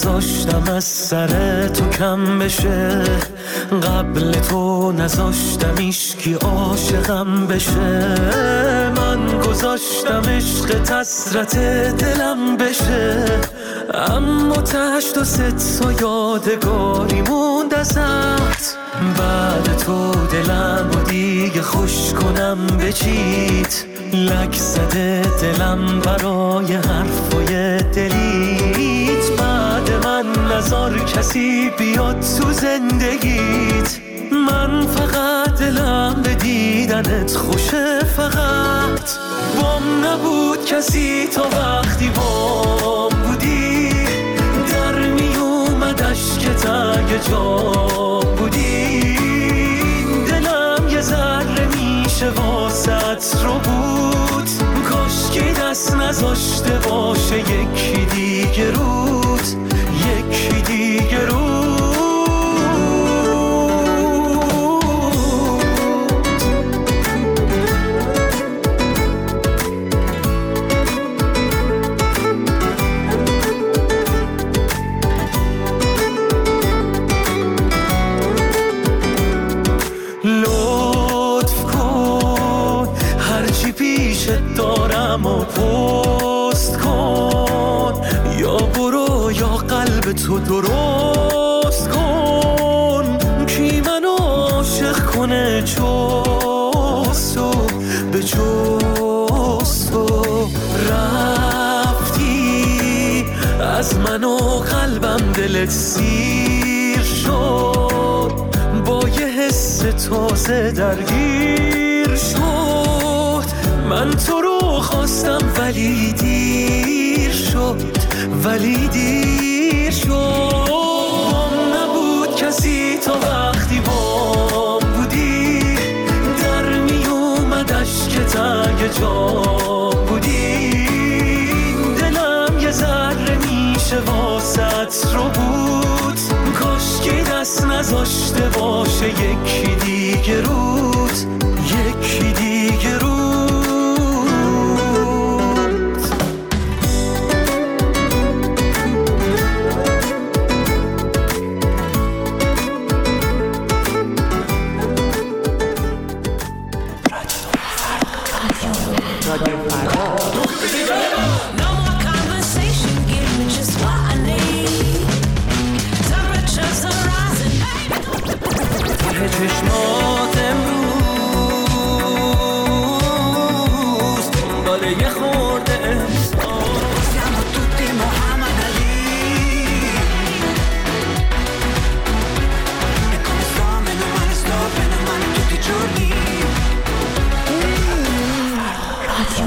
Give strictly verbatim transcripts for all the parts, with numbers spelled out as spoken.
نذاشتم از سر تو کم بشه، قبل تو نذاشتم ایشکی عاشقم بشه. من گذاشتم عشق حسرت دلم بشه، اما تشت و ست و یادگاری موند ازت. بعد تو دلم و دیگه خوش کنم بچید، لک زده دلم برای حرفای دلیت. بعد من نذار کسی بیاد تو زندگیت، من فقط دلم به دیدنت خوشه. فقط بام نبود کسی تا وقتی بام بودی، در می اومد اشکت اگه جام بودی. دلم یه ذره میشه واسط رو بود، کاشکی دست نذاشته باشه یکی دیگه رود، یکی دیگه رود. لطف کن هرچی پیشت دارم و پست کن، یا برو یا قلب تو درست کن. کی منو عاشق کنه جستو به جستو؟ رفتی از من و قلبم دلت سیر شد، با یه حس تازه درگیر شد. من تو رو خواستم ولی دیر شد، ولی دیر شد. بام نبود کسی تا وقتی بام بودی، در می اومد اشکت اگه جام بودی. دلم یه ذره میشه واسط رو بود، کاشکی دست نذاشته باشه یکی دیگه رود، یکی دیگه رود. چشمات امروز داره یه خورده Siamo tutti Muhammad Ali, e come sto, meno male sto, bene o male tutti i giorni. Radio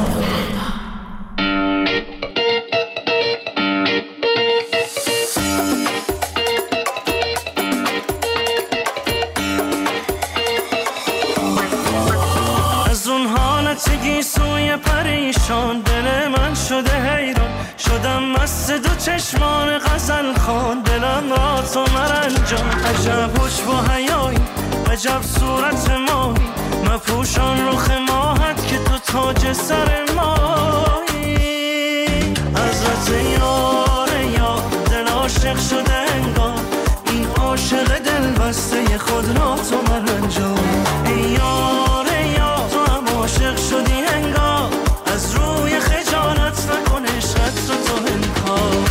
تگی سوی پریشان، دل من شده حیران، شدم مست دو چشمان غزل خوان. دلم را تو مرنجان، عجب حجب و حیایی، عجب صورت ماهی، مپوشان رخ ماهت که تو تاج سر ماهی. حضرت یار یار دل عاشق شده انگار، این عاشق دل بسته خود را تو مرنجان. ای یار یار تو هم عاشق شدی انگار، از روی خجالت نکن عشقت رو تو انکار.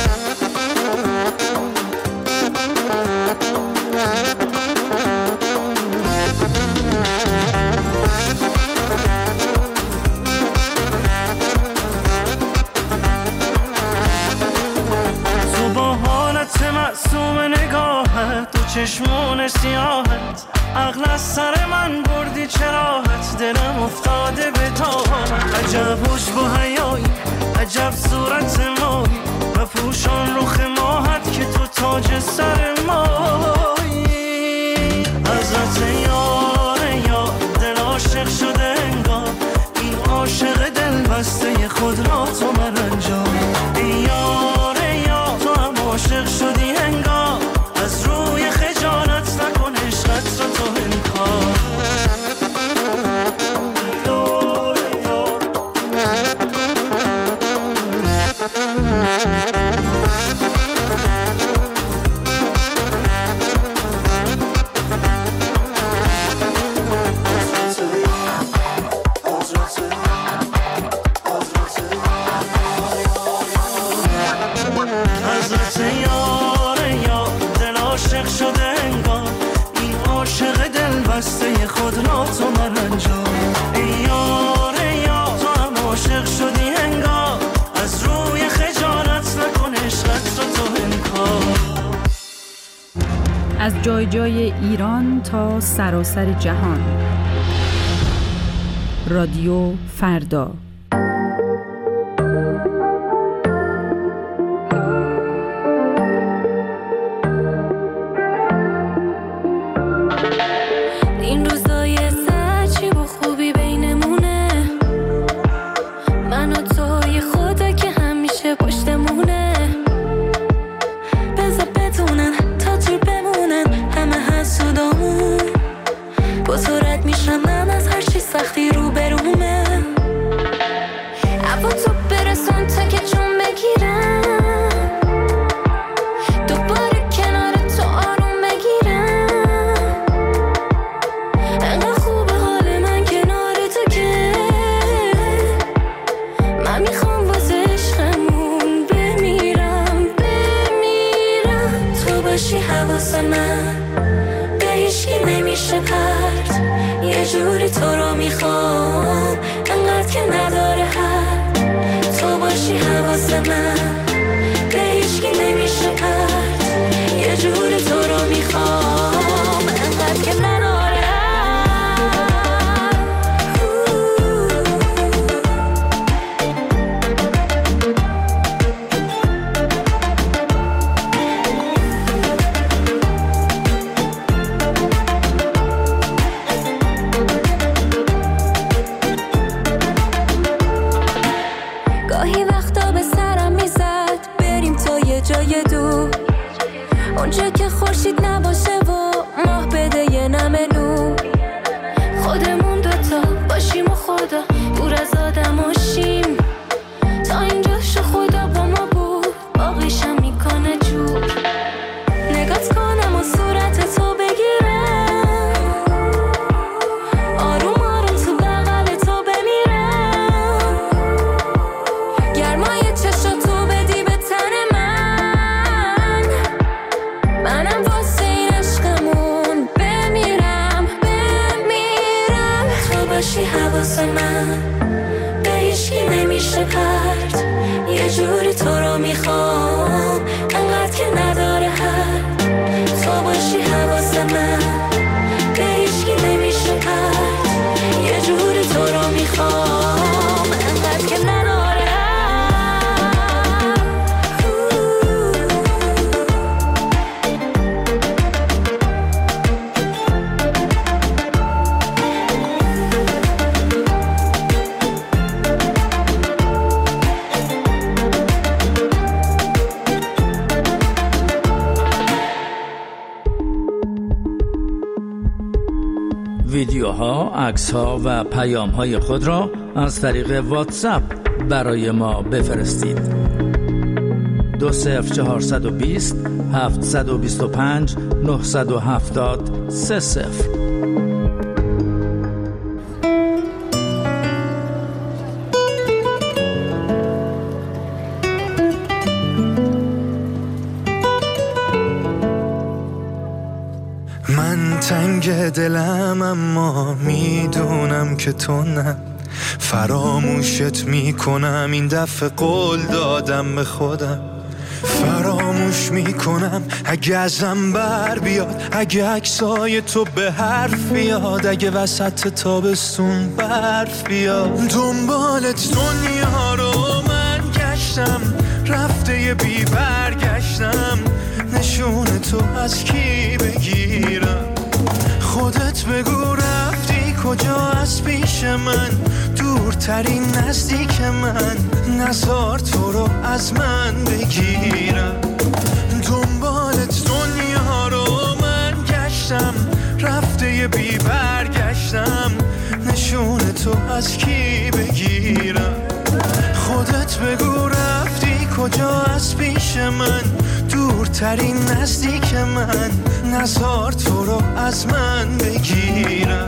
تو با حالت معصوم نگاهت، دو چشمون سیاهت، عقل از سر من بردی چراحت. دلم افتاده به تاهت، عجب حجب و حیایی، عجب صورت ماهی، مپوشان رخ ماهت که تو تاج سر ماهی. حضرت یار یار دل عاشق شده انگار، این عاشق دل بسته خود را تو مرنجان. ای یار یار تو هم عاشق شدی انگار، از روی خجالت نکن عشقت رو تو انکار. هسته خود را تو مرنجان. ای یار ای یار تو هم عاشق شدی انگار، از روی خجالت نکن عشقت را تو انکار. از جای جای ایران تا سراسر جهان، رادیو فردا. این روزای سچی با خوبی بینمونه، من و توی خدا که همیشه پشتمونه. بذار بدونن تا دور بمونن همه حسودامون، با تو رد میشم من از هر چی سختی رو برومه. عبا تو برسون تا که جون بگیرم، دوباره کنار تو آروم بگیرم. انقدر خوبه حال من کنار تو که من میخوام واسه عشقمون بمیرم بمیرم. تو باشی حواس من به هیچکی نمیشه پرت، یه جوری تو رو میخوام انقدر که نداره حد. تو باشی حواس من به هیچکی نمیشه پرت، یه جوری تو رو میخوام انقدر که نداره حد. گاهی وقتا به سرم میزد بریم تا یه جای دور، اونجا که خورشید نباشه و ماه بده یه نمه نور. خودمون دوتا باشیم و خدا دور از آدم باشیم، تا اینجا شو خدا با ما بود باقیشم میکنه جور. نگات کنم و صورت تو بگیرم، آروم آروم تو بغل تو بمیرم. گرمای چشم تو بدی به تن من، منم واسه این عشقمون بمیرم بمیرم. تو باشی حواس من به هیچکی نمیشه پرت، یه جوری تو رو میخوام انقدر که نداره حد. تو باشی حواس من به هیچکی نمیشه پرت، یه جوری تو رو میخوام انقدر که نداره حد. ویدیوها، عکس‌ها و پیام‌های خود را از طریق واتساپ برای ما بفرستید. دو صفر چهارصد و بیست هفتصد و بیست و پنج نهصد و هفتاد سه صفر. من تنگ دلم اما میدونم که تو نه، فراموشت میکنم این دفعه قول دادم به خودم. فراموش میکنم اگه ازم بر بیاد، اگه عکسای تو به حرف بیاد، اگه وسط تابستون برف بیاد. دنبالت دنیا رو من گشتم، رفته یه بی برگشتم. نشون تو از کی بگیرم؟ خودت بگو رفتی کجا از پیش من، دورترین نزدیک من. نزار تو رو از من بگیرم. دنبالت دنیا رو من گشتم، رفته یه بی برگشتم. نشون تو از کی بگیرم؟ خودت بگو رفتی کجا از پیش من، دورترین نزدیک من. نزار تو رو از من بگیرم.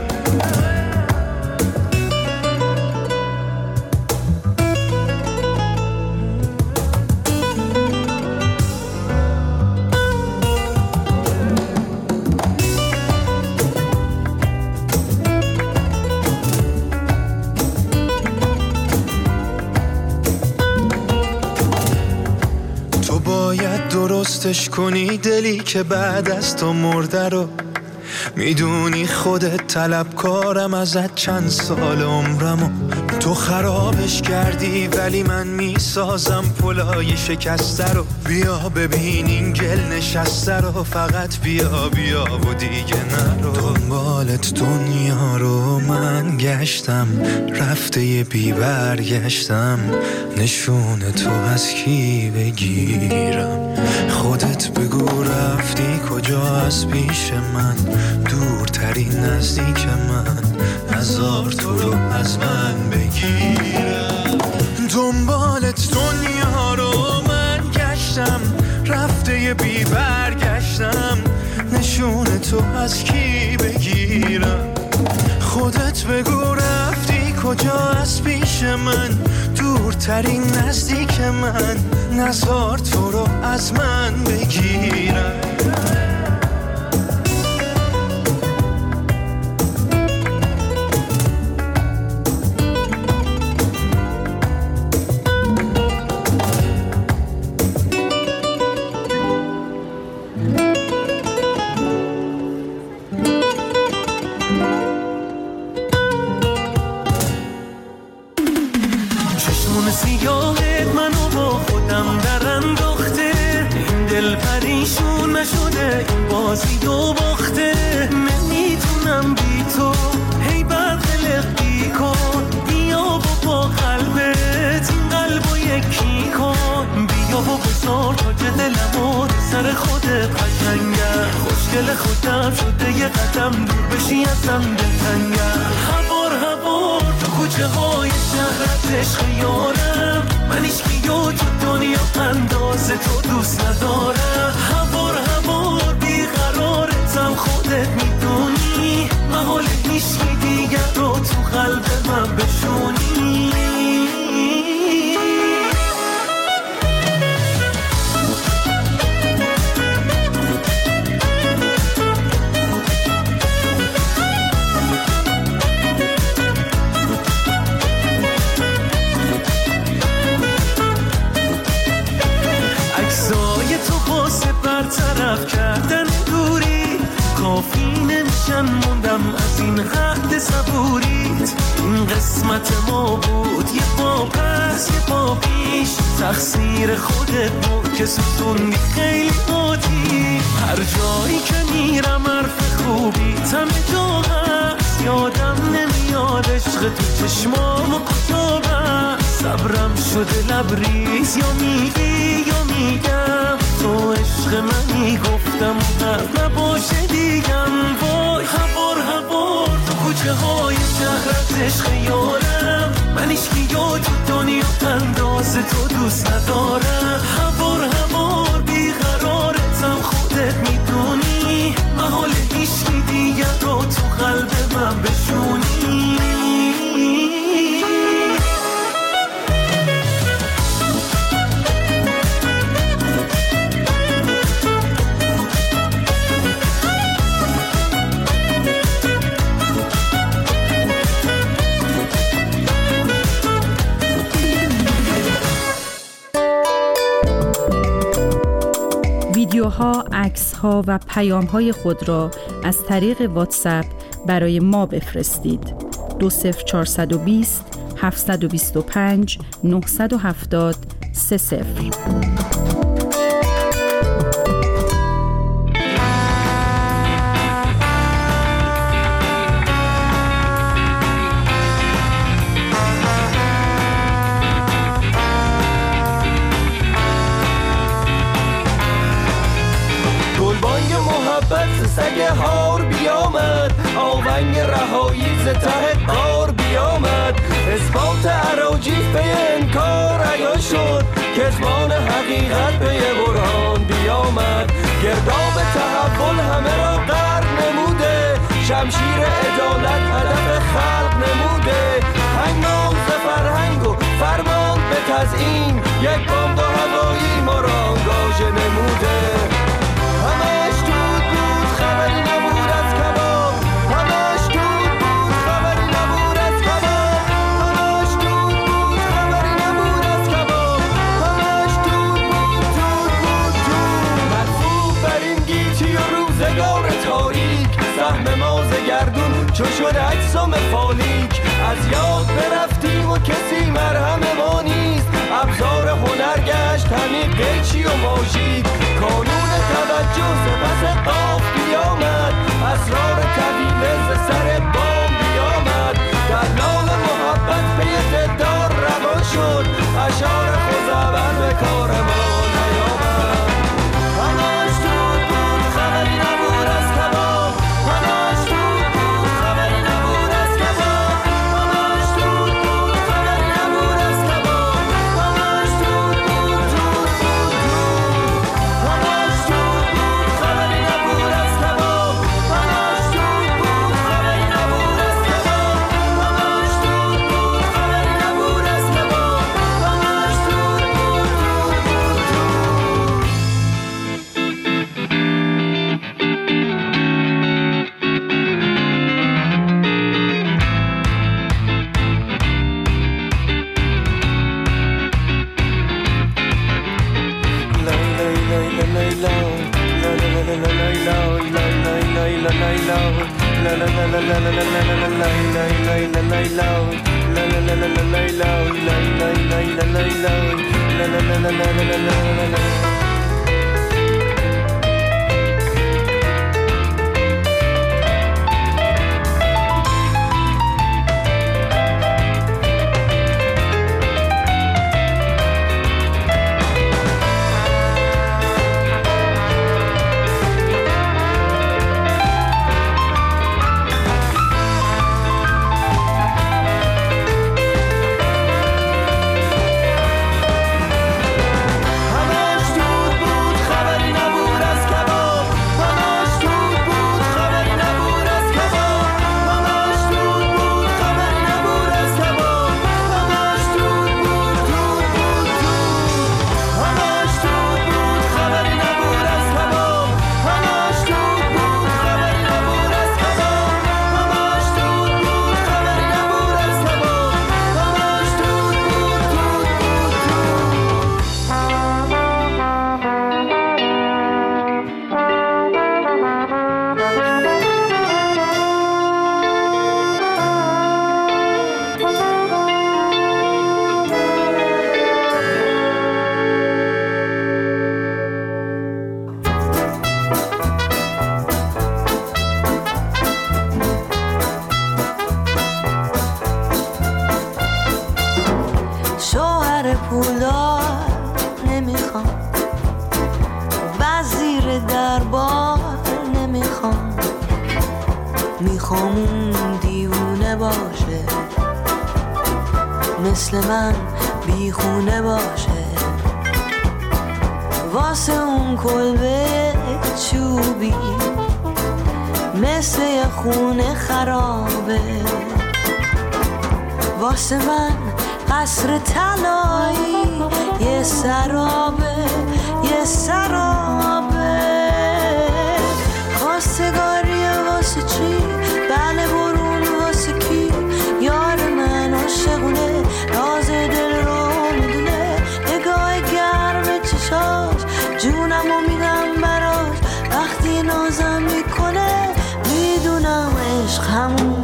خلاصش کنی دلی که بعد از تو مرده رو. میدونی خودت طلبکارم ازت چند سال عمرمو. تو خرابش کردی ولی من میسازم پلای شکسته رو. بیا ببین این گل نشسته رو، فقط بیا بیا و دیگه نرو. دنبالت دنیا رو من گشتم، رفته یه بی برگشتم. نشون تو از کی بگیرم؟ خودت بگو رفتی کجا از پیش من؟ دورترین نزدیک من، نزار تو رو از من بگیرم. دنبالت دنیا رو من گشتم، رفته یه بی برگشتم. نشون تو از کی بگیرم؟ خودت بگو رفتی کجا از پیش من؟ دورترین نزدیک من، نزار تو رو از من بگیرم. ویدیوها، عکس‌ها و پیام‌های خود را از طریق واتساپ برای ما بفرستید. دو صفر چهارصد و بیست هفتصد و بیست و پنج نهصد و هفتاد سه صفر. سگ هار بیامد، آونگ رهایی ز ته قار بیامد. اثبات اراجیف به انکار عیان شد، کتمان حقیقت به برهان بیامد. گرداب تحول همه را غرق نموده، شمشیر عدالت هدف خلق نموده. هنگام ز فرهنگ و فرمان به تزیین، یک بمب هوایی ما را آنگاژه نموده. همش دود بود خبری نبود از کباب، همش دود بود خبری نبود از کباب، همش دود بود خبری نبود از کباب، همش دود بود دود بود دود. من گردون چو شد اجسام فالیک. از یاد برفتیم و کسی مرهم ما نیست. ابزار هنر گشت همین قیچی و ماژیک. کانون توجه سپس قاف بیامد. اسرار طویل ز سر بام بیامد. دلال محبت پی دلدار روان شد. اشعار خوزعبل به کار ما نیامد. همش دود بود خبری نبود از کباب. همش دود بود خبری نبود از کباب. همش دود بود خبری نبود از کباب. همش دود بود دود بود دود. همش دود بود خبری نبود از کباب. همش دود بود خبری نبود از کباب. همش دود بود خبری نبود از کباب. همش دود بود دود بود دود. شوهر پولدار نمیخوام. وزیر دربار نمیخوام. میخوام اون دیوونه باشه. مثل من بیخونه باشه. واسه اون کلبه چوبی مثل یه خونه خرابه. واسه من قصر طلایی یه سرابه یه سرابه. خواستگاریه واسه چی؟ بله برون واسه کی؟ یار من عاشقونه راز دل رو میدونه. نگاه گرم چشاش جونمو میدم براش. وقتی نازم میکنه میدونم عشق همونه.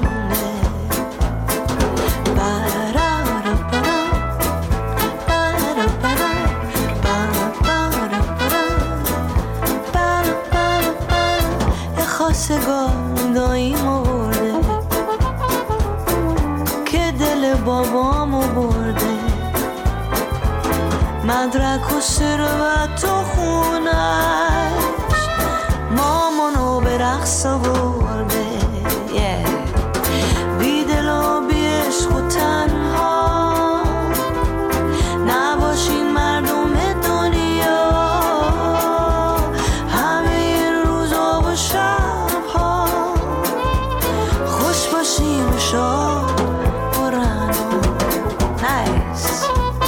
خواستگار داییمو برده که دل بابامو برده. مدرک و ثروت و خونش مامانو به رقص برده. بی دل و بی عشق و تنها نباشین مردم دنیا. همه این روزا و شبها خوش باشیم شاد و رنا. نایس.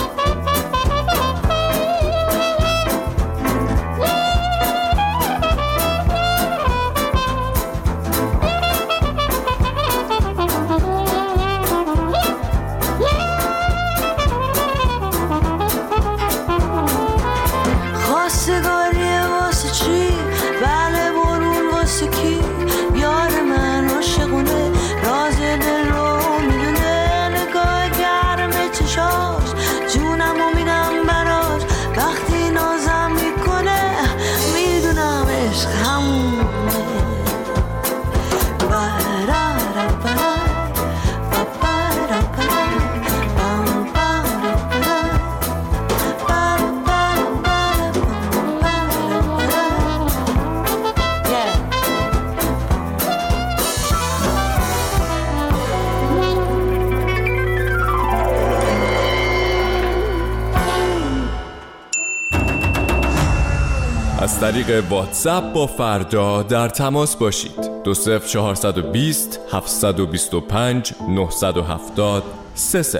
خواستگاریه واسه چی؟ بله برون واسه کی؟ یار من عاشقونه طریق واتساپ با فردا در تماس باشید. دو صفر چهارصد و بیست هفتصد و بیست و پنج نهصد و هفتاد سه صفر.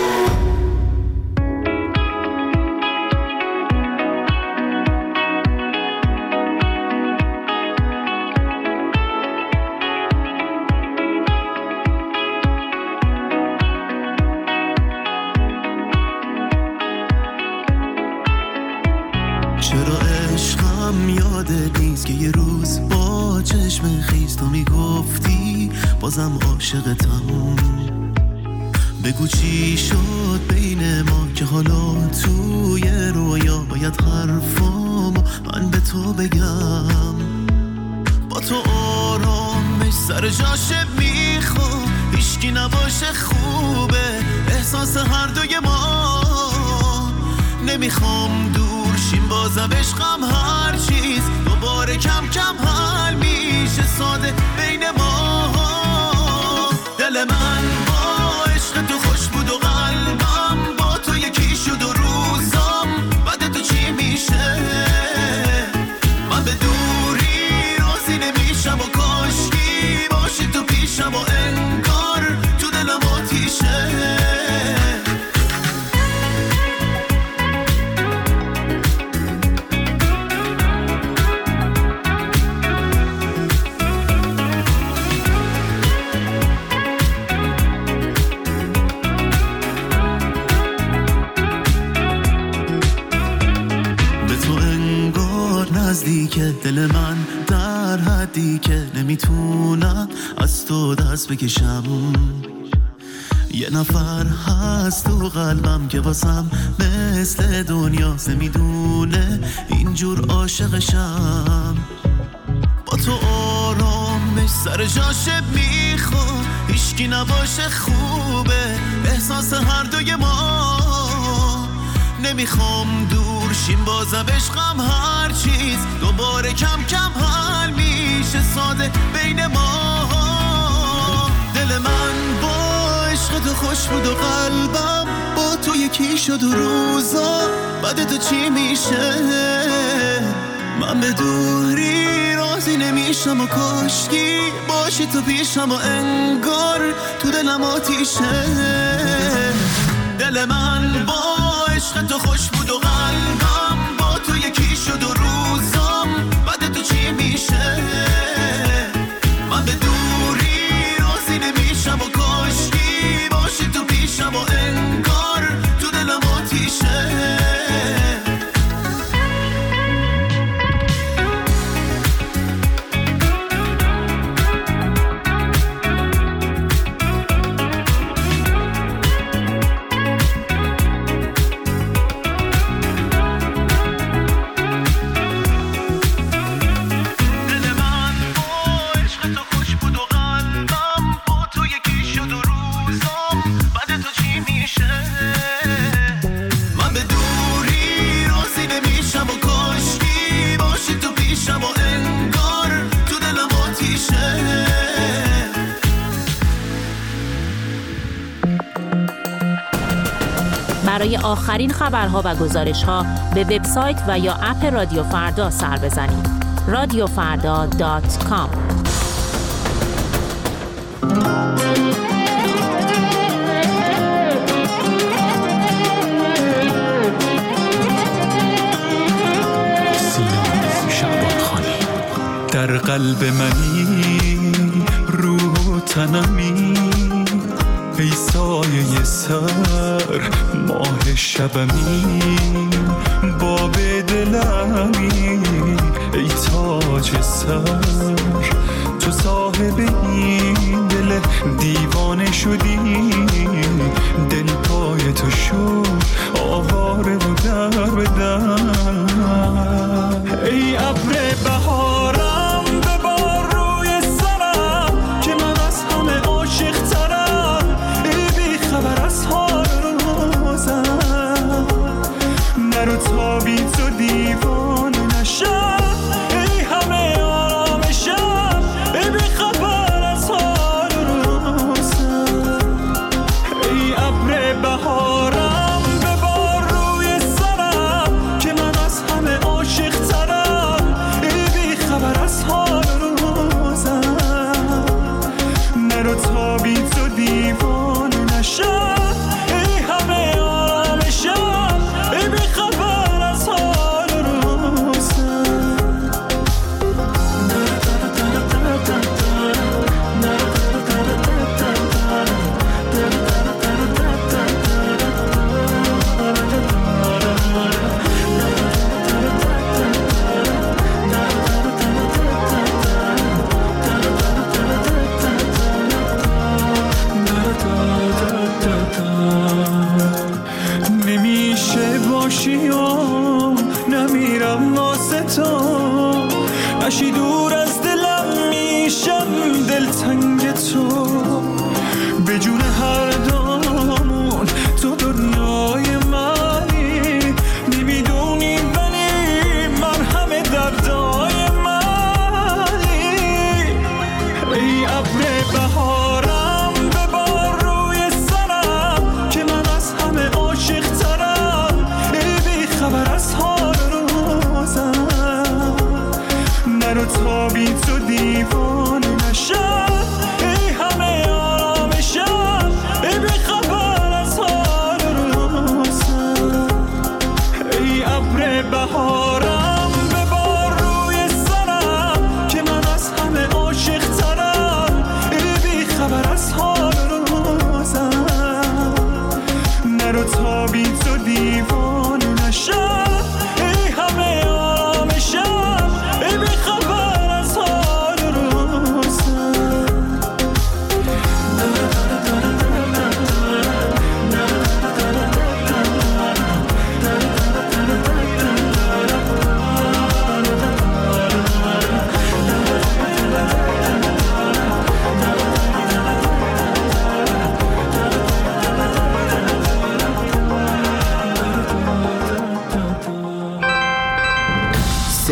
چرا عشقم یادت نیست که یه روز با چشم خیز تو میگفتی بازم عاشقتم؟ بگو چی شد بین ما که حالا توی رویا باید حرفامو من به تو بگم. با تو آرامش سر جاشه میخوام، هیچکی نباشه خوبه احساس هر دوی ما. نمیخوام دور شیم بازم عشقم هر چیز دوباره کم کم حل میشه ساده بین ما. دل من با عشق تو خوش بود و قلبم با تو یکی شد و روزم بعد تو چی میشه؟ من به دوری راضی نمیشم و کاشکی باشی تو پیشم و انگار تو دلم آتیشه. نزدیکه دل من در حدی که نمیتونم از تو دست بکشم. یه نفر هست تو قلبم که واسم مثل دنیاست، نمیدونه اینجور عاشقشم. با تو آرامش سر جاشه میخوام، هیچکی نباشه خوبه احساس هر دوی ما. نمیخوام دور شیم بازم عشقم هر چیز دوباره کم کم حل میشه ساده بین ما. دل من با عشق تو خوش بود و قلبم با تو یکی شد و روزا بعد تو چی میشه؟ من به دوری راضی نمیشم و کاشکی باشی تو پیشم و انگار تو دلم آتیشه. دل من با عشق تو خوش بود و قلبم با تو یکی شد و روزم بعد تو چی میشه؟ من به دوری راضی نمیشم و کاشکی باشی تو پیشم و انگار تو دلم آتیشه. برای آخرین خبرها و گزارش‌ها به وبسایت و یا اپ رادیو فردا سر بزنید. رادیو فردا دات کام. در قلب منی روح و تنمی، ای سایه سر ماه شبمی، باب دلمی ای تاج سر، تو صاحب این دل دیوانه شدی، دل پای تو شد آواره و در به در. ای ابر بهارم ببار روی سرم که من از همه عاشق ترم، ای بی خبر از حال روزم، نرو تا بی تو دیوانه نشم، ای همه آرامشم، ای بی خبر از حال روزم. ای ابر بهارم ببار روی سرم که من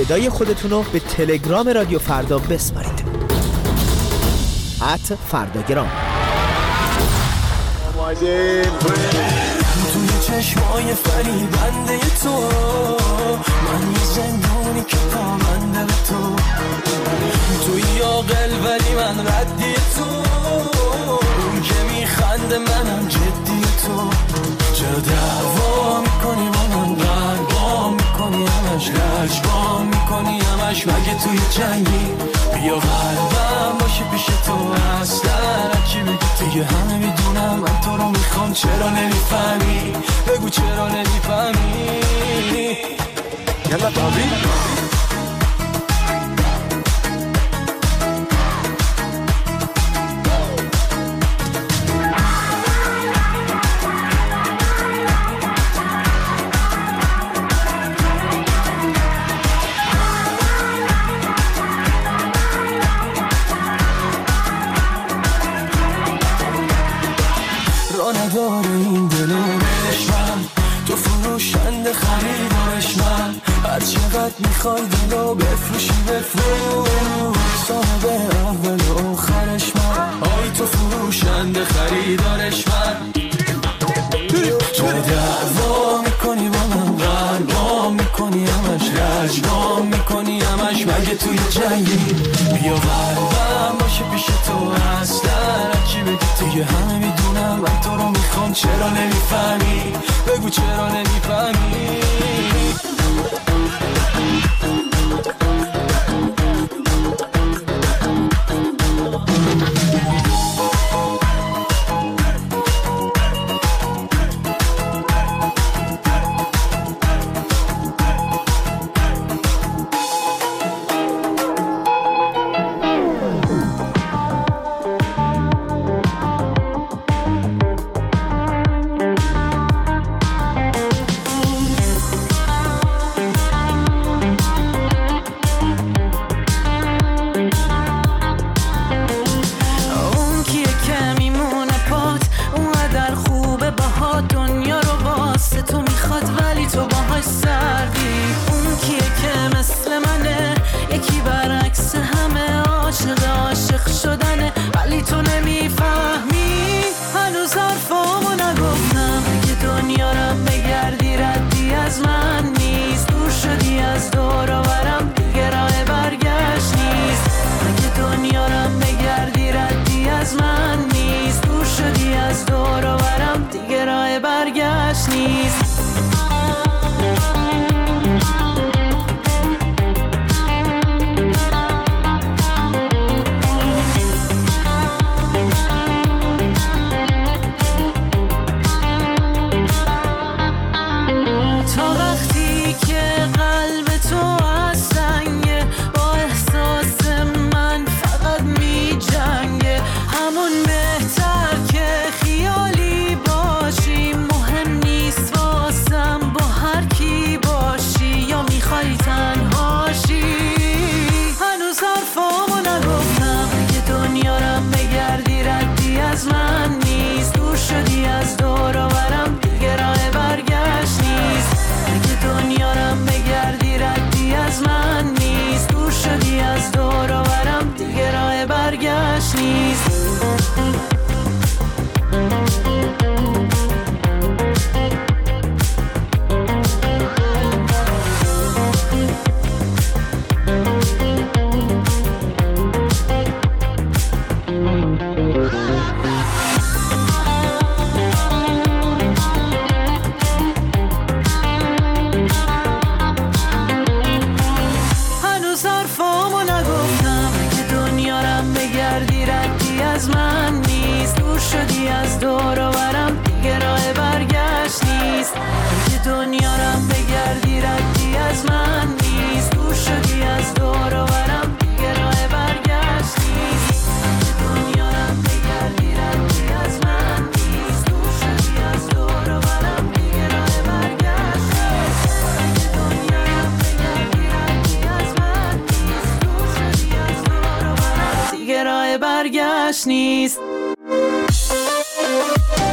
صدای خودتون رو به تلگرام رادیو فردا بسپارید. ات فرداگرام. توی چشمای فریبنده تو من یه زندانی که پابنده به تو، توی عاقل ولی من ردی تو، اون که میخنده منم جدی تو. چرا دعوا میکنی با من، قلبا میکنی همش، لجبا میکنی همش، مگه توی جنگی؟ بیا قلبم باشه پیش تو، اصلا چی بگی دیگه همه میدونم من تو رو میخوام. چرا نمیفهمی؟ بگو چرا نمیفهمی؟ یلا بابی نداره این دلو بهش من، تو فروشنده خریدارش من، هر چقدر میخوای دلو بفروشی بفروش، صاحب اول و آخرش من، آی تو فروشنده خریدارش من. تو دعوا میکنی با من، قلبا میکنی همش، لجبا میکنی همش، مگه توی جنگی؟ بیا قلبم باشه پیش تو، اصلا چی بگی دیگه همه میدونم من تو رو میخوام. چرا نمیفهمی؟ بگو چرا نمیفهمی؟ برگشت نیست.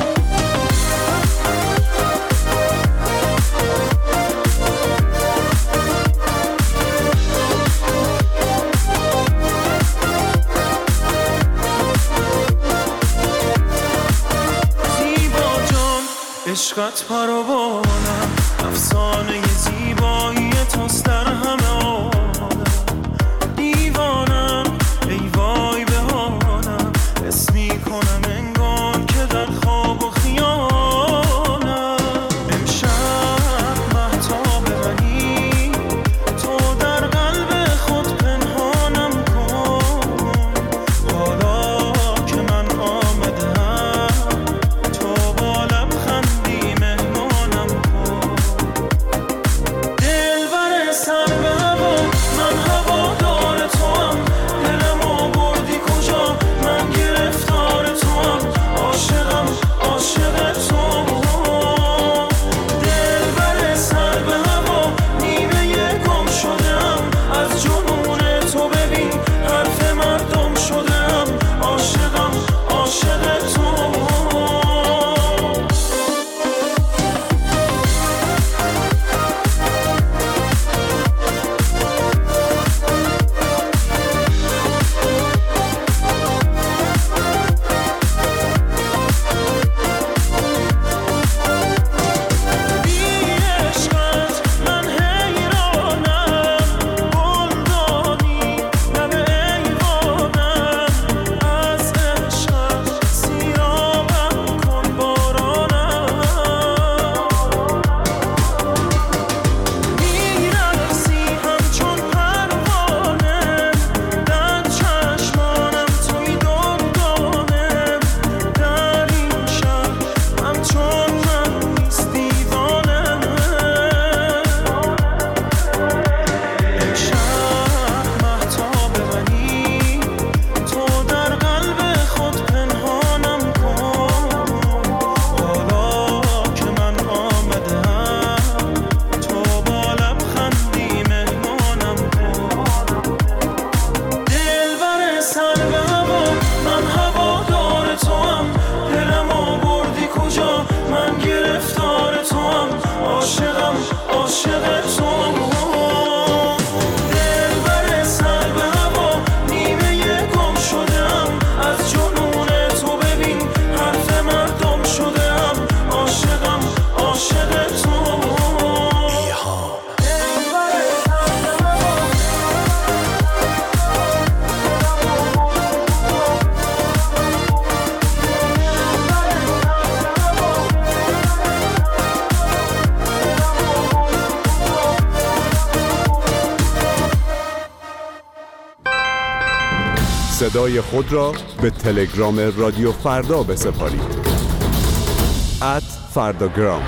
عشقت پروانم، افسانه زیبایی توست در همه عالم. دیوانم ای وای به حالم، حس میکنم انگار که در خواب و خیالم. امشب مهتاب منی، تو در قلب خود پنهانم کن. حالا که من آمدم، تو با لبخندی مهمانم کن. دلبر سر به هوا، من هوادار توام. دلمو بردی کجا، من گرفتار توام. عاشقم عاشق توام. دلبر سر به هوا، نیمه گم شدم از جنون تو. ببین حرف مردم شدم، عاشقم عاشق توام. صدای خود را به تلگرام رادیو فردا بسپارید. ات فرداگرام.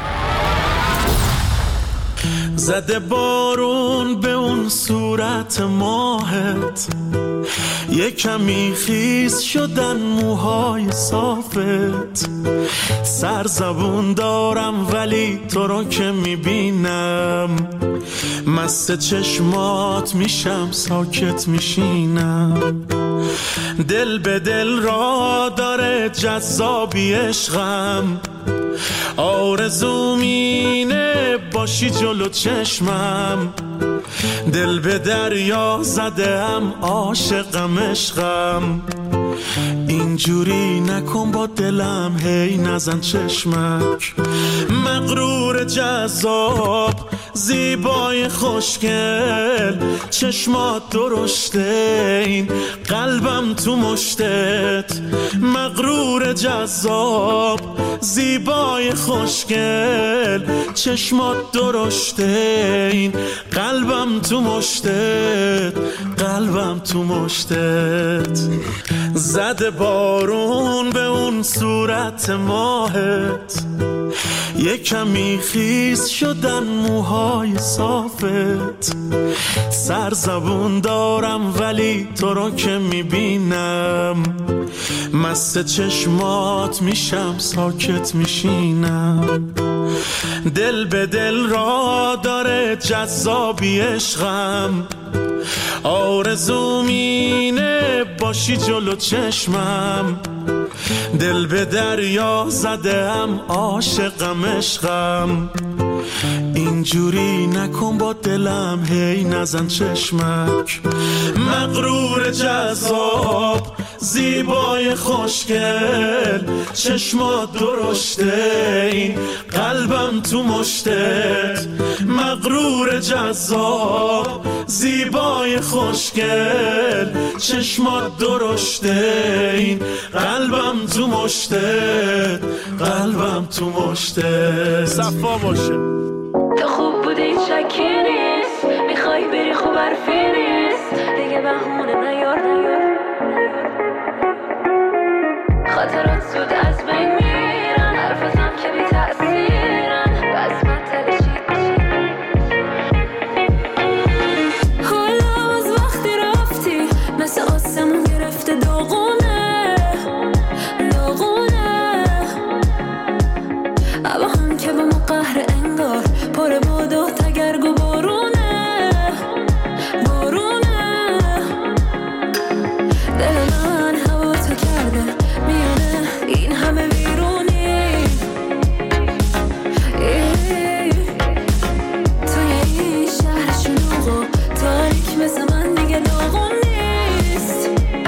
زده بارون به اون صورت ماهت، یه کمی خیس شدن موهای صافت. سرزبون دارم ولی تو رو که میبینم، مست چشمات میشم ساکت میشینم. دل به دل را داره جذابی عشقم، آرزوم اینه باشی جلو چشمم. دل به دریا زدم عاشقم عشقم، اینجوری نکن با دلم هی نزن چشمک. مغرور جذاب زیبای خوشگل، چشمات درشته این قلبم تو مشتت. مغرور جذاب زیبای خوشگل، چشمات درشته این قلبم تو مشتت. قلبم تو مشتت. زده بارون به اون صورت ماهت، یه کمی خیس شدن موهای صافت. سرزبون دارم ولی تو رو که میبینم، مست چشمات میشم ساکت میشینم. دل به دل را داره جذابی عشقم، آرزوم اینه باشی جلو چشمم. دل به دریا زدم عاشقم عشقم، اینجوری نکن با دلم هی نزن چشمک. مغرور جذاب زیبای خوشگل، چشمات درشته، این قلبم تو مشتت، مغرور جذاب، زیبای خوشگل، چشمات درشته، این قلبم تو مشتت، قلبم تو مشتت. صفا باشه. تو خوب بودی شکی نیست، میخوای بری خوب حرفی نیست، دیگه بهونه نیار نیار. خاطرات زود از بین میرن، حرفتم که بی تأثیرن، بس من تلشید بشید. حالا از وقتی رفتی مثل آسمون گرفته داغونه داغونه، اما هم که به ما قهر انگار پر باد و تگرگ و بارونه بارونه. دل من هوا تو کرده میونه این همه ویرونی، توی این شهر شلوغ و تاریک مثل من دیگه داغون نیست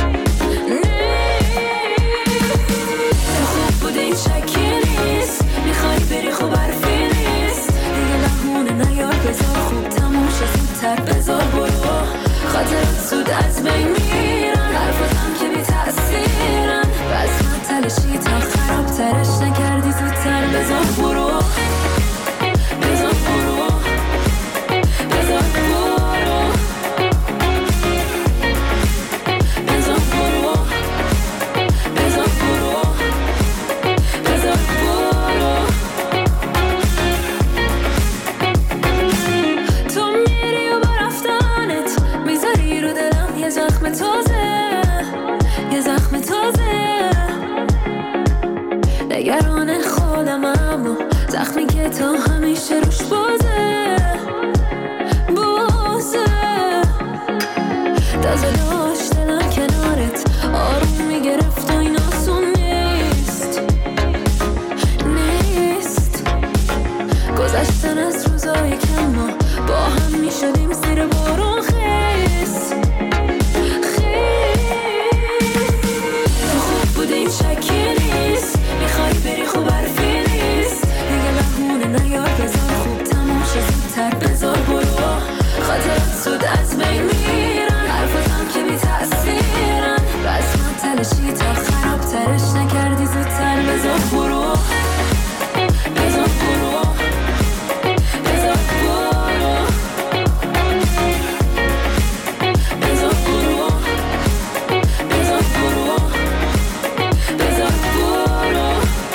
تو خوب بودی شکی نیست، میخوای بری خوب حرفی نیست، دیگه بهونه نیار، بذار خوب تموم شه زودتر، بذار برو. خاطرات زود از بین میرن، حرفتم که بی تأثیرن، بس من تلشی تا خراب ترش نکردی زودتر، بذار برو بذار برو بذار برو بذار برو بذار برو بذار برو. تو میری و با رفتنت میذاری رو دلم یه زخم تازه یه زخم تازه. نگران خودم اما زخمی که تا همیشه روش بازه بازه. تازه داشت دلم کنارت آروم میگرفت و این آسون نیست نیست. گذشتن از روزای کم ما با هم میشدیم زیر بارون خیس تو خوب بودی شکی نیست، میخوای بری خوب حرفی نیست، دیگه بهونه نیار، بذار خوب تموم شه زودتر، بذار برو. خاطرات زود از بین میرن، حرفتم که بی تأثیرن، بس من تلشی تا خراب ترش نکردی زودتر، بذار برو بذار برو بذار برو بذار برو بذار برو بذار برو.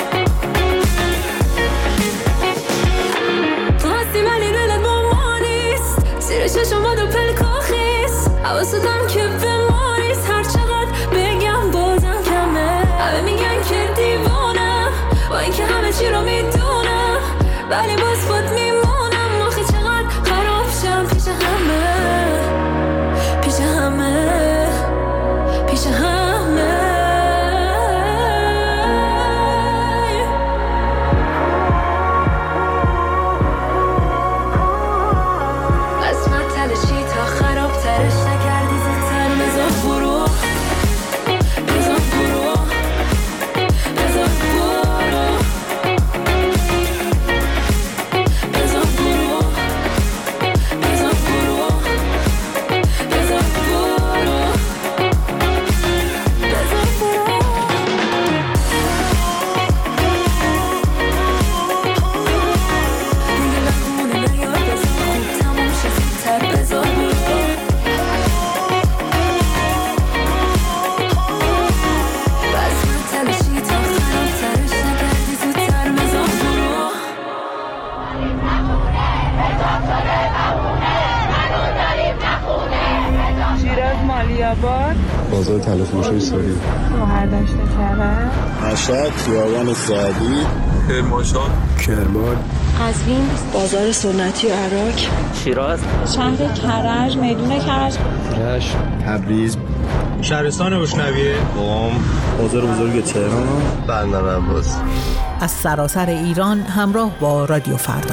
تو هستی ولی دلت با ما نیست، زیر چشمات و پلکا خیس، حواستم که به ما نیست، هر چقدر بگم بازم کمه. همه میگن که دیوانم با اینکه همه چی رو میدونم، ولی باز خود میمونم. آخه چقدر خراب شم پیش همه پیش همه پیش همه. بس من تلشی تا خراب ترش نکردی زودتر، بذار برو بذار برو بذار برو بذار برو بذار برو بذار برو بذار برو. دیگه بهونه نیار، بذار خوب تموم شه زودتر، بذار برو. بس من تلشی تا خراب ترش نکردی زودتر، بذار برو. شیراز مالیاباد، بازار تلفروشی ساری، مهردشت کرم، مشهد خیابان سعدی، کرمانشاه، کرمان، قزوین، بازار سنتی و عراق، شیراز، شهر کرج، میدون کرج، رشت، تبریز، شهرستان بشنویه، قم، بازار بزرگ تهران، بندر عباس. از سراسر ایران همراه با رادیو فردا.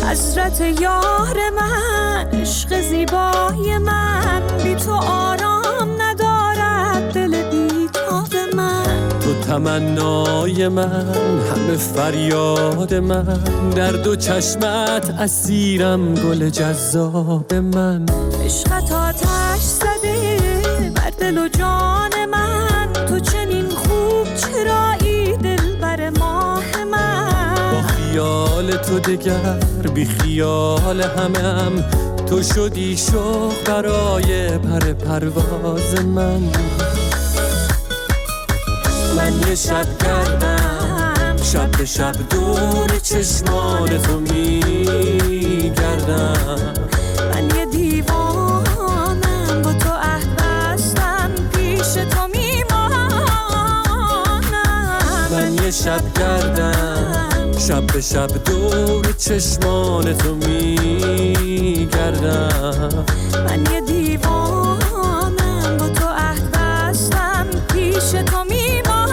حسرت یار من، عشق زیبای من، بی تو آرام ندارد دل بیتاب من. تو تمنای من، همه فریاد من، در دو چشمت اسیرم گل جذاب من. عشقت آتش زده بر دل و جان من، تو چنین خوب چرایی دل بر ماه من. با خیال تو دگر بی خیال همم، تو شدی شوق برای پر پرواز من. من یه شب گردم، شب به شب دور چشمان تو می گردم. من یه دیوانم، با تو عهد بستم، پیش تو می مانم. من یه شب گردم، شب به شب دور چشمان تو می گردم. من یه دیوانم، با تو عهد بستم، پیش تو می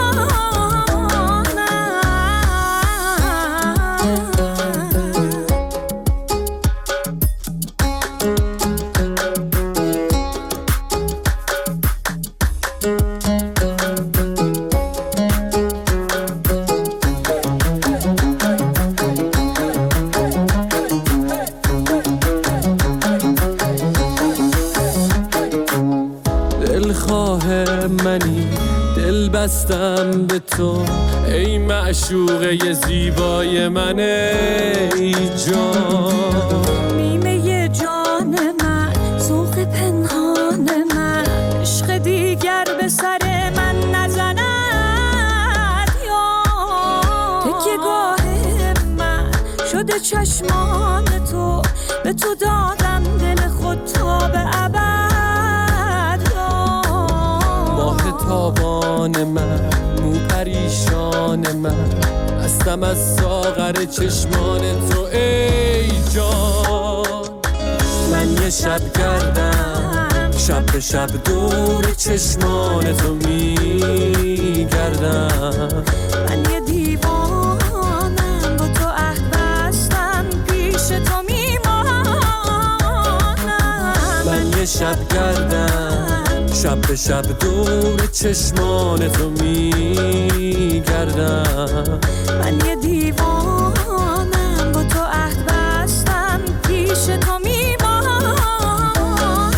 بستم به تو ای معشوقه زیبای من، ای جان. نیمه جان من، ذوق پنهان من، عشق دیگر به سر من نزند یا. تکیه گاه من شده چشمان تو، به تو دادم دل خود تا به ابد یا. ماه تابان من، مو پریشان من، هستم از ساغر چشمان تو ای جان. من یه شب گردم، شب به شب دور چشمان تو می گردم. من یه دیوانم، با تو عهد بستم، پیش تو می مانم. من یه شب گردم، شب به شب دور چشمان تو می گردم. من یه دیوانم، با تو عهد بستم، پیش تو می مانم.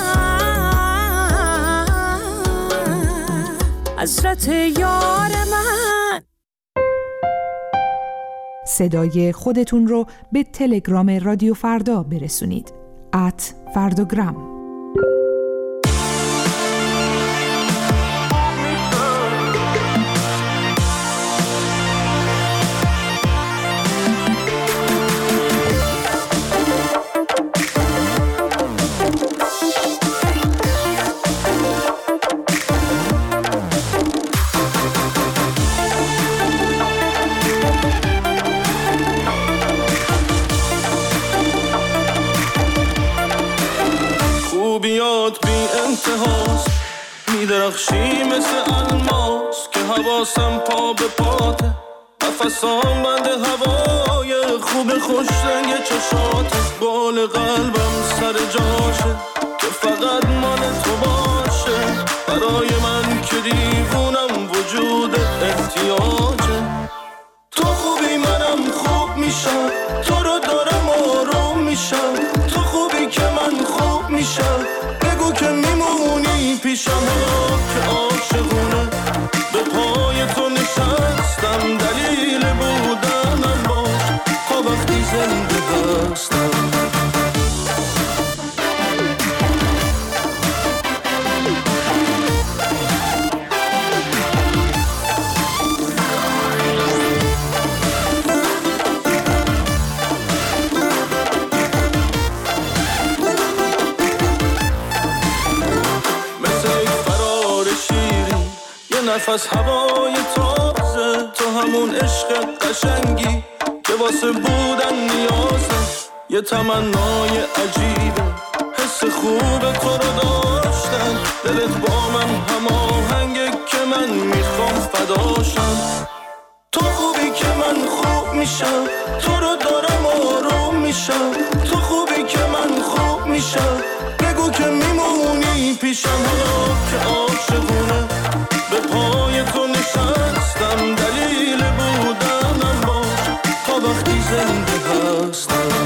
حسرت یار من. صدای خودتون رو به تلگرام رادیو فردا برسونید. ات فرداگرام. خوبیات بی انتهاست، میدرخشی مثل الماس، که حواسم پا به پاته، نفسام بند هوای خوب خوش رنگ چشاته. بال قلبم سر جاشه که فقط مال تو باشه، برای من که دیوونم وجود احتیاجه. تو خوبی منم خوب میشم، تو رو دارم آروم میشم. تو خوبی که من خوب میشم، بگو که میمونی پیشم. که عاشقونه به پای تو نشستم، دلیل بودنم باش تا وقتی زنده هستم. نفس هوای تازه، تو همون عشق قشنگی که واسه بودن نیازه. یه تمنای عجیبه، حس خوب تو رو داشتن، دلت با من هماهنگه که من میخوام فداشم. تو خوبی که من خوب میشم، تو رو دارم آروم میشم، تو خوبی که من خوب میشم. بگو که میمونی پیشم، حالا که عاشقونه به پای تو نشستم. دلیل بودنم باش تا وقتی زنده هستم.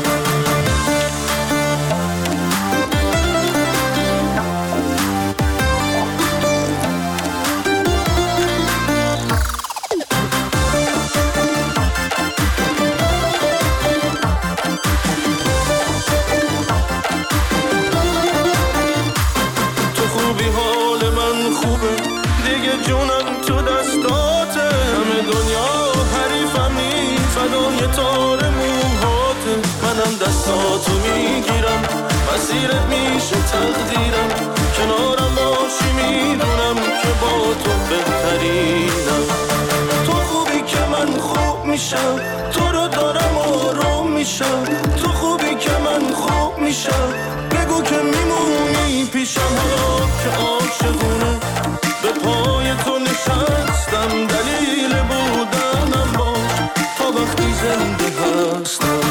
جونم تو دستاته، همه دنیا حریفم نیست، فدای تار موهاته. منم دستاتو میگیرم، مسیرت میشه تقدیرم. کنارم باشی میدونم که با تو بهترینم. تو خوبی که من خوب میشم، تو رو دارم آروم میشم. تو خوبی که من خوب میشم، بگو که میمونی پیشم. حالا که عاشقونه به پای تو نشستم. دلیل بودنم باش تا وقتی زنده هستم.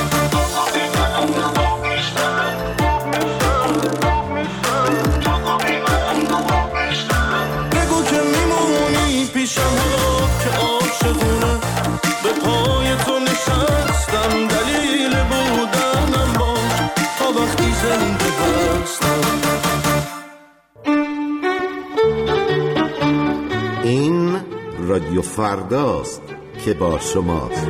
بگو که میمونی پیشم، حالا که عاشقونه به پای تو نشستم. دلیل بودنم باش تا وقتی زنده هستم. این رادیو فرداست که با شماست.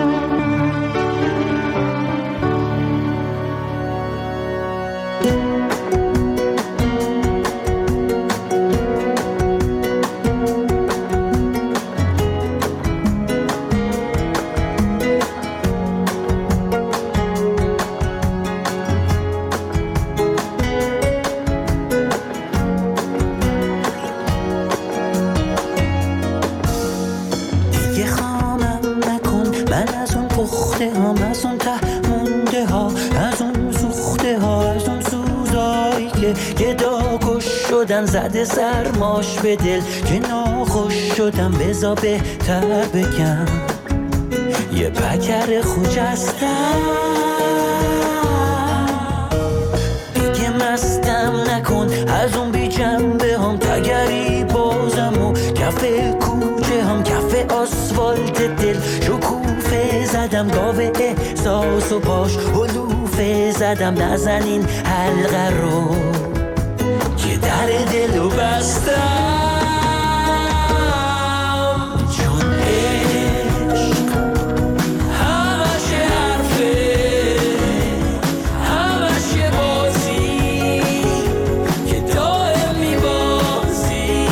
زده سرماش به دل که ناخوش شدم، بزا بهتر بگم یه پکر خوجستم. دیگه مستم نکن از اون بی جنبه هم، تگری بازم و کف کوچه هم، کف آسفالت دل شکوفه زدم. گاوه احساس و پاش حلوفه زدم. نزن این حلقه رو که در دلو بستم، چون عشق همش حرفه، همش یه بازی که دائم میبازی.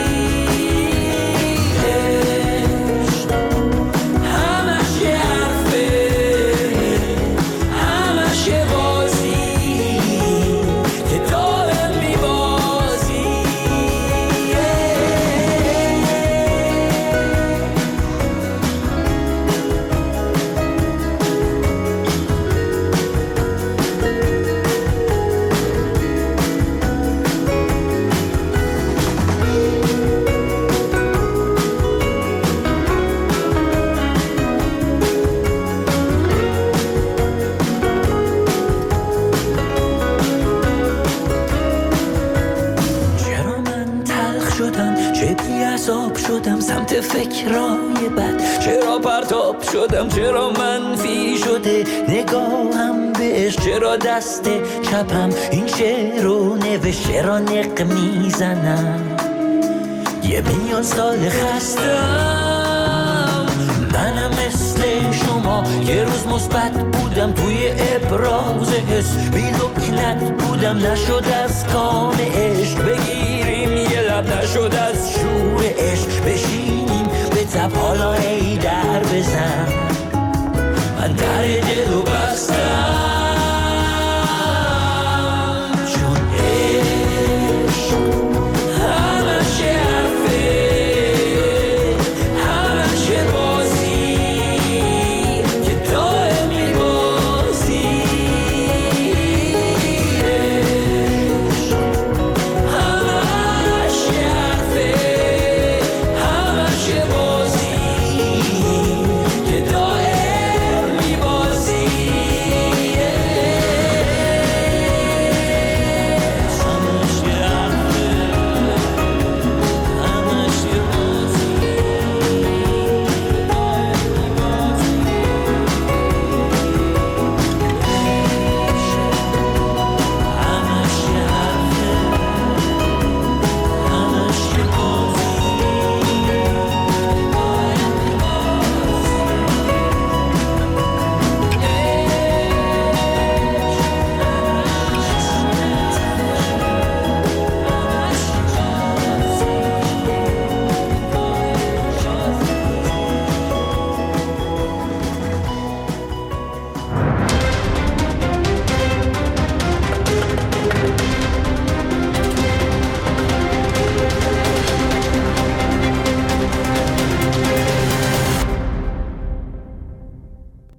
عشق همش یه حرفه، همش یه بازی که دائم میبازی. شدم سمت فکرای بد، چرا پرتاب شدم، چرا منفی شده نگاهم بهش، چرا دست چپم این شعر رو نوشت، چرا نق میزنم یه میلیون سال خستم. منم مثل شما یه روز مثبت بودم، توی ابراز حس بی لکنت بودم. نشد از کام عشق بگیریم یه لب، نشد از شور عشق بشینیم به تب، حالا ای در بزن من در دل و